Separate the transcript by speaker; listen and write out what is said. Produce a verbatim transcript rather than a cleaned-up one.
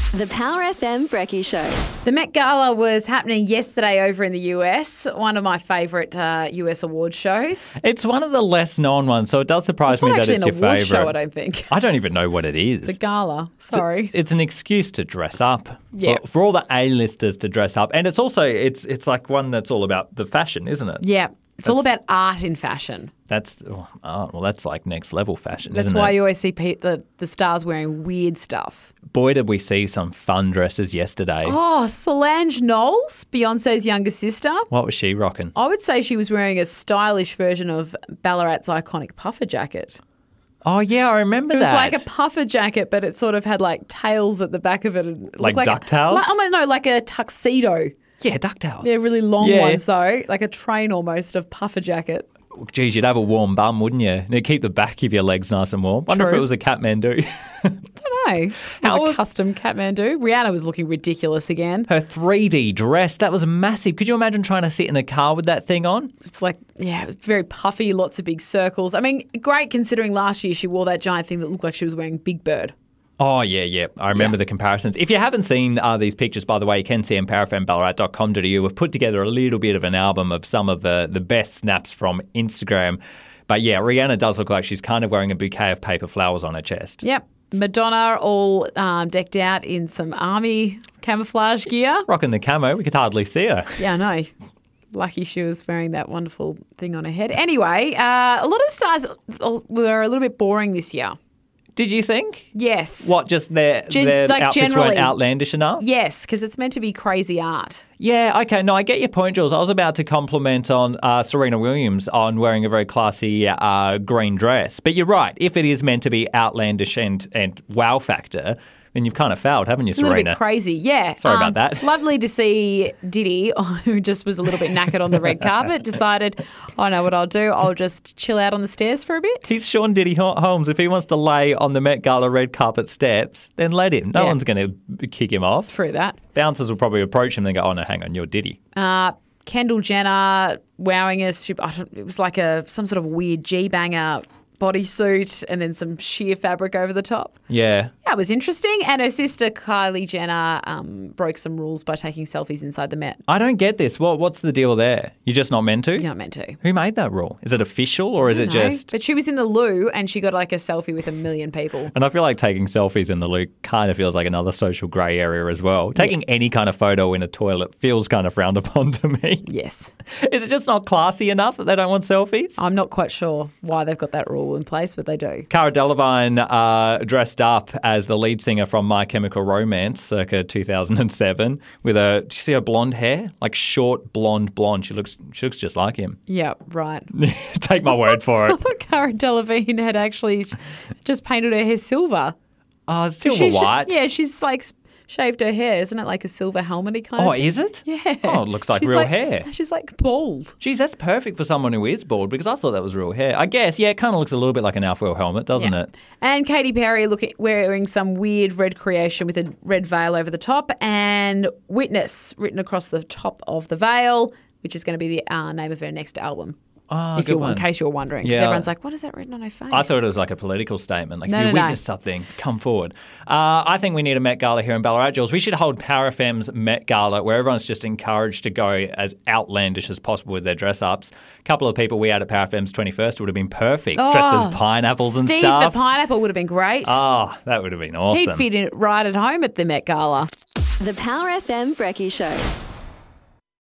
Speaker 1: The Power F M Brekkie Show.
Speaker 2: The Met Gala was happening yesterday over in the U S, one of my favourite uh, U S award shows.
Speaker 3: It's one of the less known ones, so it does surprise
Speaker 2: It's
Speaker 3: me
Speaker 2: not
Speaker 3: that
Speaker 2: actually
Speaker 3: it's
Speaker 2: an
Speaker 3: your
Speaker 2: award
Speaker 3: favourite.
Speaker 2: show, I don't think.
Speaker 3: I don't even know what it is.
Speaker 2: It's a gala. Sorry.
Speaker 3: It's, it's an excuse to dress up.
Speaker 2: Yeah.
Speaker 3: For, for all the A-listers to dress up. And it's also, it's it's like one that's all about the fashion, isn't it?
Speaker 2: Yeah. It's all
Speaker 3: That's-
Speaker 2: about art in fashion.
Speaker 3: That's, oh, oh, well, that's like next level fashion,
Speaker 2: That's
Speaker 3: isn't
Speaker 2: why
Speaker 3: it?
Speaker 2: you always see pe- the, the stars wearing weird stuff.
Speaker 3: Boy, did we see some fun dresses yesterday.
Speaker 2: Oh, Solange Knowles, Beyonce's younger sister.
Speaker 3: What was she rocking?
Speaker 2: I would say she was wearing a stylish version of Ballarat's iconic puffer jacket.
Speaker 3: Oh, yeah, I remember
Speaker 2: It was
Speaker 3: that.
Speaker 2: like a puffer jacket, but it sort of had like tails at the back of it. It
Speaker 3: Like
Speaker 2: looked
Speaker 3: ducktails?
Speaker 2: A, like, oh, no, like a tuxedo.
Speaker 3: yeah, ducktails.
Speaker 2: They're really long
Speaker 3: Yeah.
Speaker 2: ones, though, like a train almost of puffer jacket.
Speaker 3: Geez, you'd have a warm bum, wouldn't you? And it'd keep the back of your legs nice and warm. Wonder if
Speaker 2: True.
Speaker 3: it was a Kathmandu.
Speaker 2: I don't know. It was
Speaker 3: How
Speaker 2: a
Speaker 3: was-
Speaker 2: custom Kathmandu. Rihanna was looking ridiculous again.
Speaker 3: Her three D dress, that was massive. Could you imagine trying to sit in a car with that thing on?
Speaker 2: It's like, yeah, it was very puffy, lots of big circles. I mean, great considering last year she wore that giant thing that looked like she was wearing Big Bird.
Speaker 3: Oh, yeah, yeah. I remember
Speaker 2: Yeah.
Speaker 3: the comparisons. If you haven't seen uh, these pictures, by the way, you can see them power f m ballarat dot com dot a u. We've put together a little bit of an album of some of the, the best snaps from Instagram. But yeah, Rihanna does look like she's kind of wearing a bouquet of paper flowers on her chest.
Speaker 2: Yep. Madonna all um, decked out in some army camouflage gear.
Speaker 3: Rocking the camo, we could hardly see her.
Speaker 2: Yeah, I know. Lucky she was wearing that wonderful thing on her head. Anyway, uh, a lot of the stars were a little bit boring this year.
Speaker 3: Did you think?
Speaker 2: Yes.
Speaker 3: What, just their,
Speaker 2: Gen-
Speaker 3: their
Speaker 2: like
Speaker 3: outfits
Speaker 2: generally.
Speaker 3: weren't outlandish enough?
Speaker 2: Yes, because it's meant to be crazy art.
Speaker 3: Yeah, okay. No, I get your point, Jules. I was about to compliment on uh, Serena Williams on wearing a very classy uh, green dress. But you're right. If it is meant to be outlandish and, and wow factor, then you've kind of failed, haven't you,
Speaker 2: It's a little
Speaker 3: Serena?
Speaker 2: bit crazy, yeah.
Speaker 3: Sorry about that.
Speaker 2: Lovely to see Diddy, who just was a little bit knackered on the red carpet, decided, I know what I'll do. I'll just chill out on the stairs for a bit.
Speaker 3: He's Sean Diddy Holmes. If he wants to lay on the Met Gala red carpet steps, then let him. No
Speaker 2: Yeah.
Speaker 3: one's going to kick him off.
Speaker 2: Through that.
Speaker 3: Bouncers will probably approach him and go, oh, no, hang on, you're Diddy.
Speaker 2: Uh, Kendall Jenner wowing us. She, I don't, it was like a some sort of weird G-banger bodysuit and then some sheer fabric over the top.
Speaker 3: Yeah.
Speaker 2: Yeah, it was interesting. And her sister, Kylie Jenner, um, broke some rules by taking selfies inside the Met.
Speaker 3: I don't get this. What What's the deal there? You're just not meant to?
Speaker 2: You're not meant to.
Speaker 3: Who made that rule? Is it official or is it
Speaker 2: No,
Speaker 3: just...
Speaker 2: But she was in the loo and she got like a selfie with a million people.
Speaker 3: And I feel like taking selfies in the loo kind of feels like another social grey area as well. Taking any kind of photo in a toilet feels kind of frowned upon to me.
Speaker 2: Yes.
Speaker 3: Is it just not classy enough that they don't want selfies?
Speaker 2: I'm not quite sure why they've got that rule in place, but they do.
Speaker 3: Cara Delevingne uh, dressed up as the lead singer from My Chemical Romance circa two thousand seven with a, do you see her blonde hair? Like short, blonde, blonde. She looks she looks just like him.
Speaker 2: Yeah, right.
Speaker 3: Take my word for
Speaker 2: I
Speaker 3: it.
Speaker 2: thought Cara Delevingne had actually just painted her hair silver.
Speaker 3: Oh, it's silver
Speaker 2: She- she-
Speaker 3: white.
Speaker 2: Yeah, she's like shaved her hair. Isn't it like a silver helmety kind
Speaker 3: Oh,
Speaker 2: of?
Speaker 3: is it?
Speaker 2: Yeah.
Speaker 3: Oh, it looks like
Speaker 2: She's
Speaker 3: real
Speaker 2: like-
Speaker 3: hair.
Speaker 2: She's like bald.
Speaker 3: Geez, that's perfect for someone who is bald because I thought that was real hair. I guess, yeah, it kind of looks a little bit like an Alf helmet, doesn't
Speaker 2: Yeah.
Speaker 3: it?
Speaker 2: And Katy Perry looking wearing some weird red creation with a red veil over the top and Witness written across the top of the veil, which is going to be the uh, name of her next album.
Speaker 3: Oh,
Speaker 2: if
Speaker 3: good
Speaker 2: you,
Speaker 3: one.
Speaker 2: in case you were wondering, because
Speaker 3: Yeah.
Speaker 2: everyone's like, "What is that written on her face?"
Speaker 3: I thought it was like a political statement. Like,
Speaker 2: No,
Speaker 3: if you
Speaker 2: no, no.
Speaker 3: witness something, come forward. Uh, I think we need a Met Gala here in Ballarat, Jules. We should hold Power F M's Met Gala where everyone's just encouraged to go as outlandish as possible with their dress-ups. A couple of people we had at Power F M's twenty-first would have been perfect, dressed as pineapples and
Speaker 2: Steve
Speaker 3: stuff.
Speaker 2: the pineapple would have been great.
Speaker 3: Oh, that would have been awesome.
Speaker 2: He'd fit in right at home at the Met Gala.
Speaker 1: The Power F M Brekkie Show.